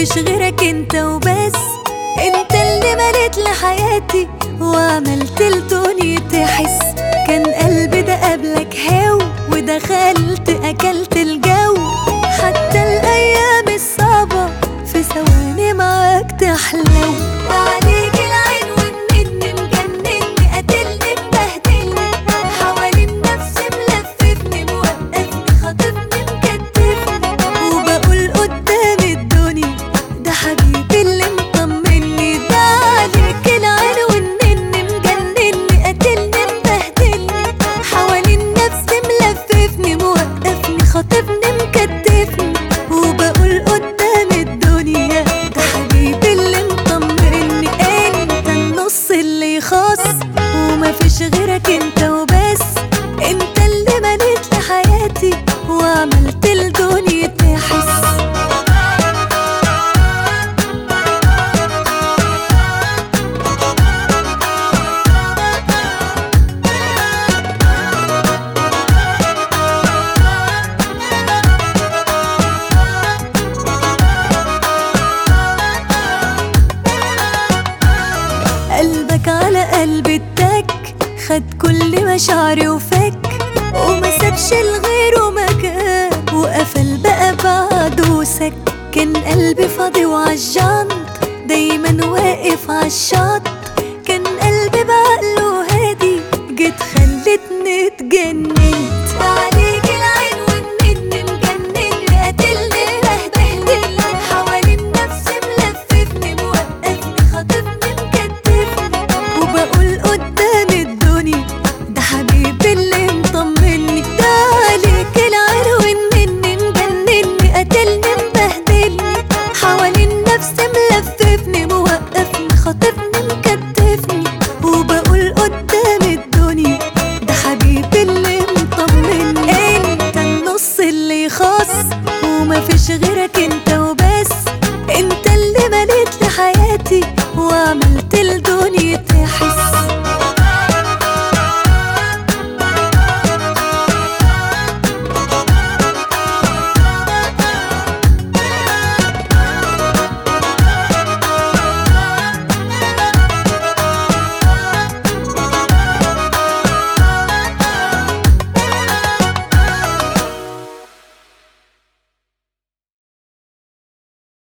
ومفيش غيرك انت وبس. انت اللي مليت لحياتي وعملت الدنيا تحس. كان قلبي ده قبلك هاو ودخلت اكلت الجو. حتى الايام الصعبة في ثواني معاك تحلو. عليك العين والنني مجنني قاتلني مبهدلني. حوالين نفسي ملففني موقفني خاطفني مكتفني. وبقول قدام الدنيا ده حبيبي اللي مطمني. ده عليك العين والنني مجنني قاتلني مبهدلني. حوالين نفسي ملففني موقفني خاطفني مكتفني. وبقول قدام الدنيا ده حبيبي اللي مطمني. انت النص اللي خاص ومفيش غيرك انت وبس. انت اللي مليت لحياتي وعملت الدنيا تحس. قلبك على قلبي اتك خد كل مشاعري وفك. وما سابش لغيره مكان وقفل بقى بعده وسك. كان قلبي فاضي وعالجنط دايما واقف عالشط. كان قلبي بعقله هادي جيت خلتني اتجننت. عليك العين والنني مجنني قاتلني بهدلني. حوالين نفسي ملففني موقفني خاطفني مكتفني. وبقول قدام الدنيا ده حبيبي اللي مطمني. ده عليك العين والنني مجنني قاتلني مبهدلني. حوالين نفسي ملففني موقفني خاطفني مكتفني. وبقول قدام الدنيا ده حبيبي اللي مطمني. انت النص اللي خاص ومفيش غيرك انت وبس. انت اللي مليت لحياتي وعملت الدنيا تحس.